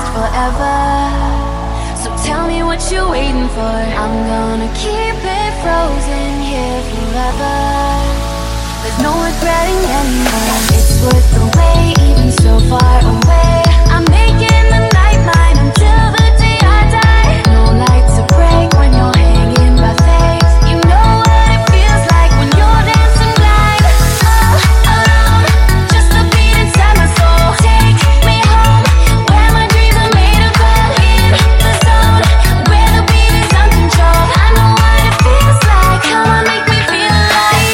last forever. So tell me what you're waiting for. I'm gonna keep it frozen here forever. There's no regretting anymore. It's worth the wait, even so far away. I'm making the night mine until the day I die. No light to break when you're hanging by faith. You know what it feels like when you're dancing blind. All alone, just a beat inside my soul. Take me home, where my dreams are made of gold. In the zone, where the beat is uncontrolled. I know what it feels like. Come on, make me feel alive.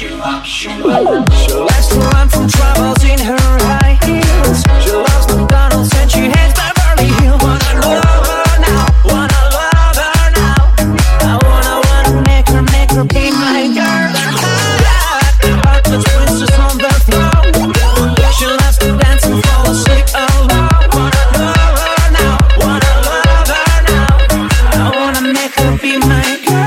She likes to run from troubles in her high heels. She loves McDonald's and she hates Beverly Hills. Wanna love her now, wanna love her now. I wanna make her be my girl. Heartless princess on the throne. She loves to dance and fall asleep alone. Wanna love her now, wanna love her now. I wanna make her be my girl.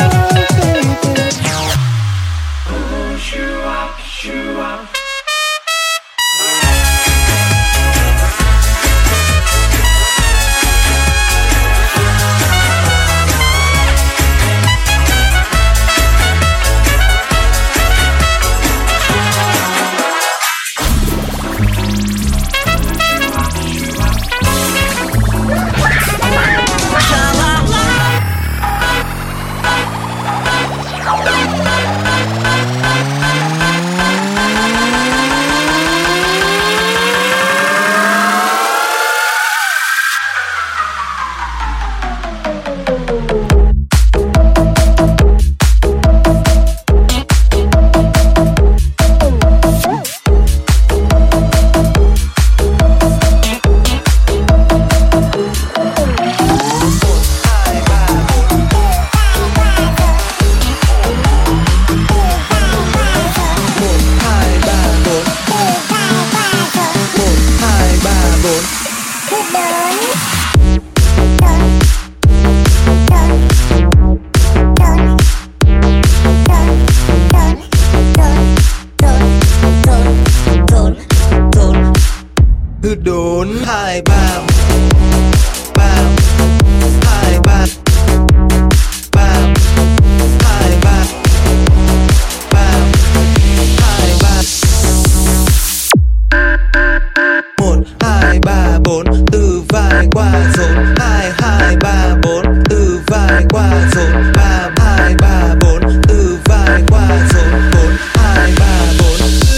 Đốn 2 3 3 2 3 3 2 3 3 2 3 1 2 3 4 từ vai qua rốn 2 2 3 4 từ vai qua rốn 3 2 3 4 từ vai qua rốn 4 2 3 4.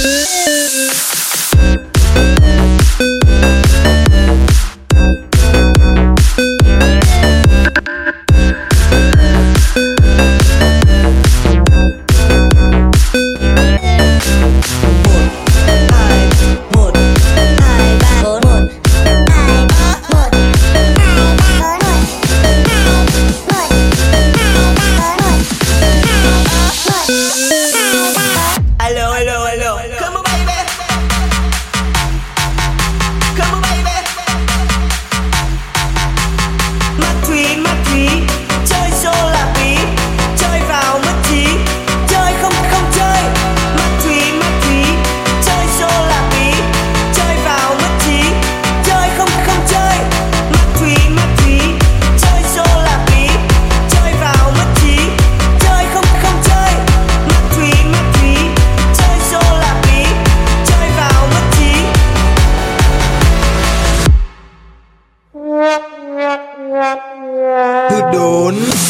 Đốn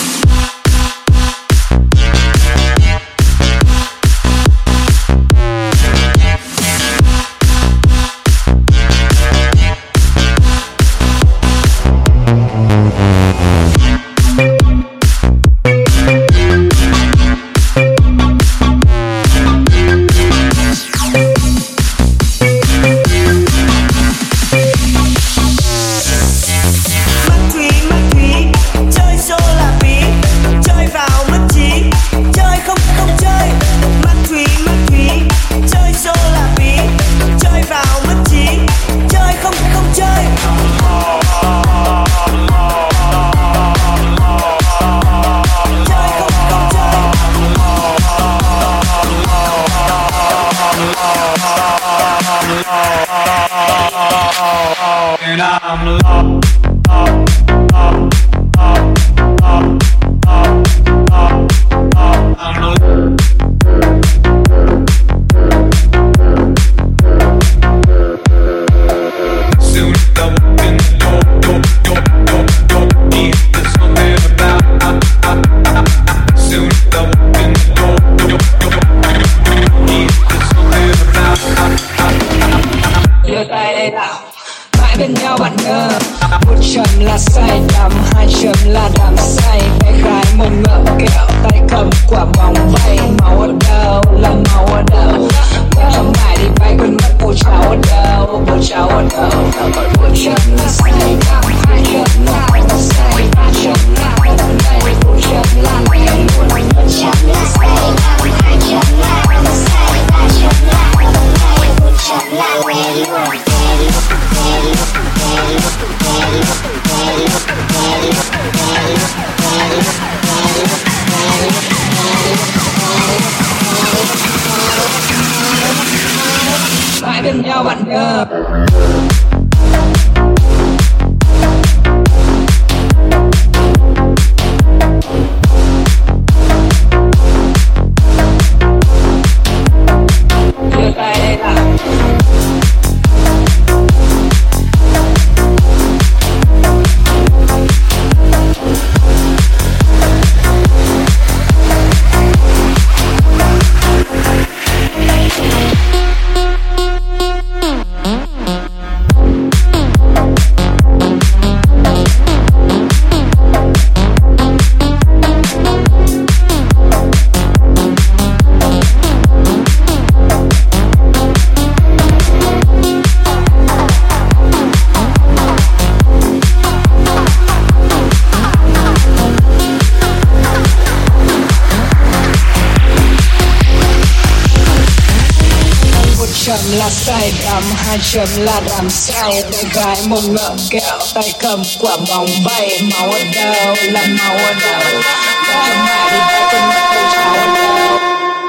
and I'm lost. Đưa tay đây nào, mãi bên nhau bạn ngờ. là say đắm hai chấm là đắm say bé gái một ngậm kẹo tay cầm quả bóng bay máu ở đâu là máu ở đâu gái mà đi bay con mắt tôi cháu ở đâu.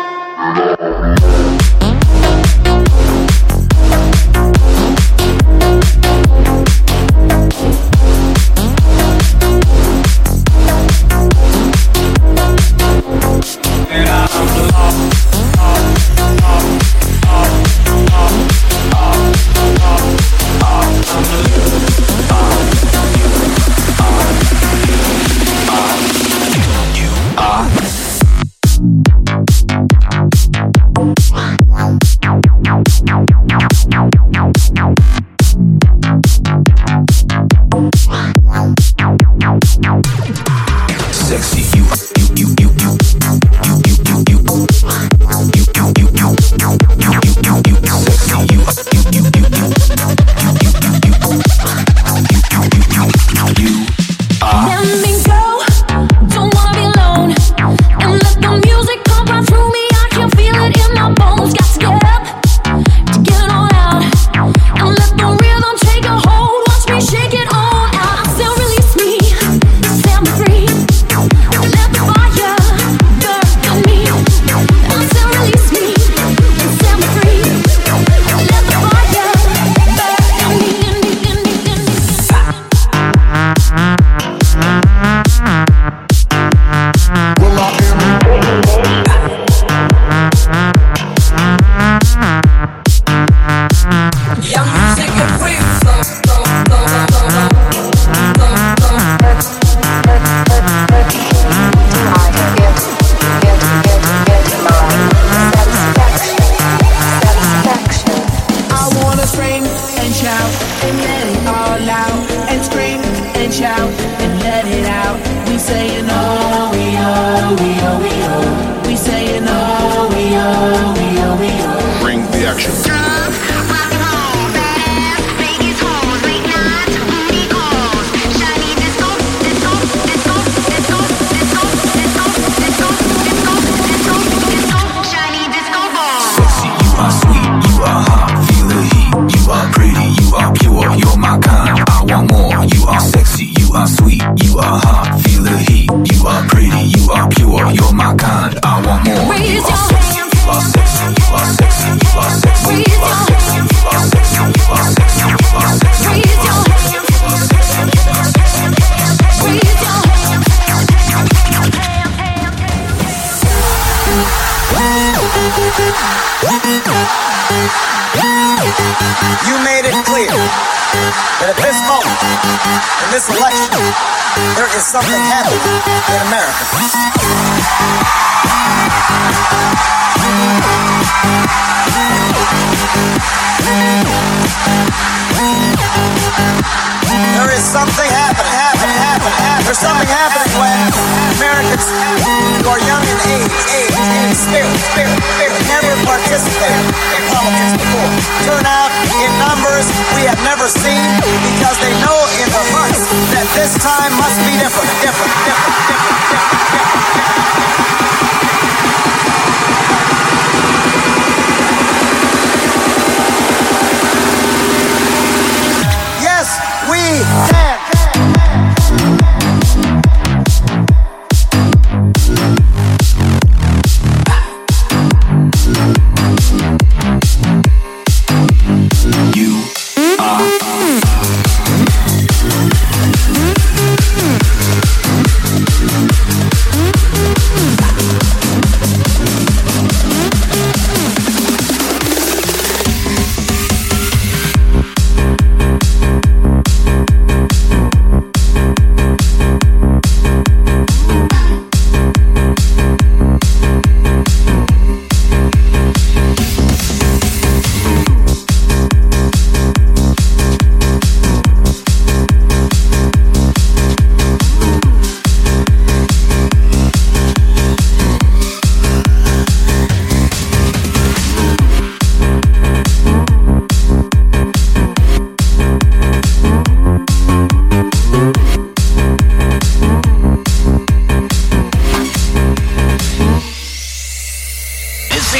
You made it clear that at this moment, in this election, there is something happening in America. There is something happening. There's something happening when Americans who are young in age, spirit, never participated in politics before, turn out in numbers we have never seen because they know in their hearts that this time must be different. Yes, we can.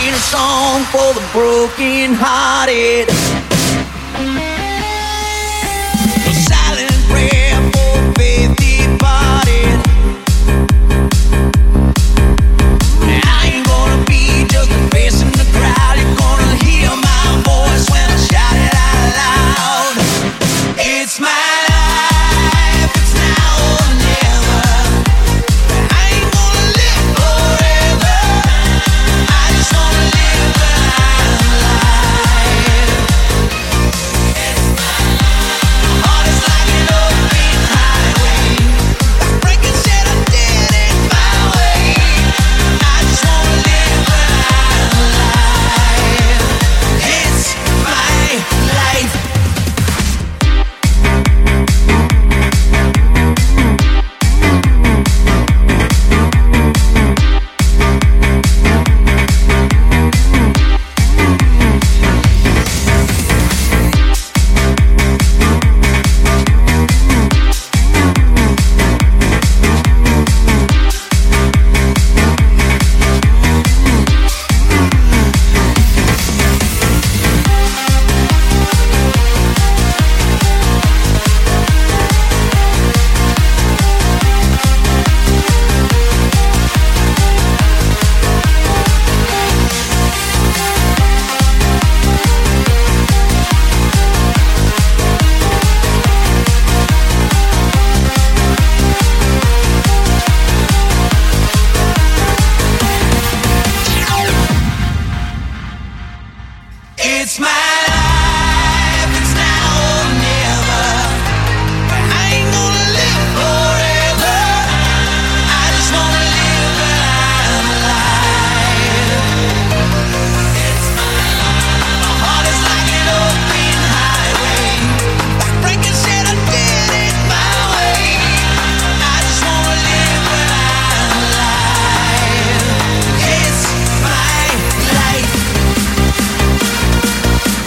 writing a song for the broken hearted. A silent prayer for faith departed. I ain't gonna be just a face in the crowd. You're gonna hear my voice when I shout it out loud. It's my life, it's now or never. I ain't gonna live forever. I just wanna live when I'm alive. It's my life. My heart is like an open highway. Breaking said I did it my way. I just wanna live when I'm alive. It's my life. It's my life, it's now or never. I ain't gonna live forever. I just wanna live when I'm alive. It's my life. My heart is like an open highway. Breaking said I did it my way. I just wanna live when I'm alive. It's my life.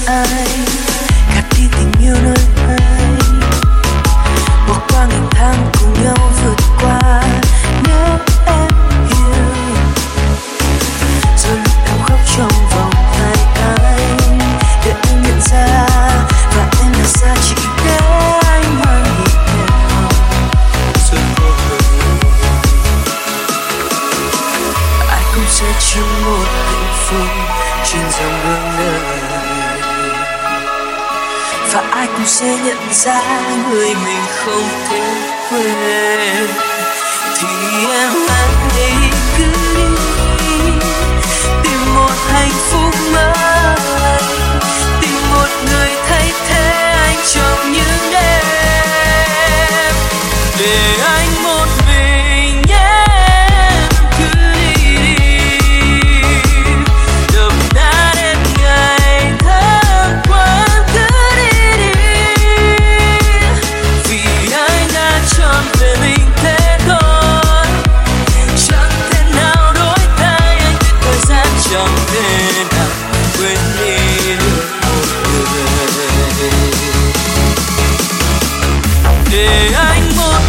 anh, gạt đi tình yêu nơi anh, bỏ qua ngày tháng cùng nhau vượt qua. Nếu em hiểu rồi lúc em khóc trong vòng tay anh, để anh nhận ra và em là xa chỉ để anh mang nhịp theo. Ai cũng sẽ chứa một hạnh phúc trên dòng đường đời, và ai cũng sẽ nhận ra người mình không thể quên. Thì em hãy cứ đi tìm một hạnh phúc mới, tìm một người thay thế anh trong những đêm, để anh một mình nhé. Em cứ đi đi, đậm đà đến ngày thơm quên. Cứ đi đi, vì anh đã chọn về mình thế thôi, chẳng thể nào đổi thay anh. Thời gian chẳng thể nào quên đi được một người, để anh một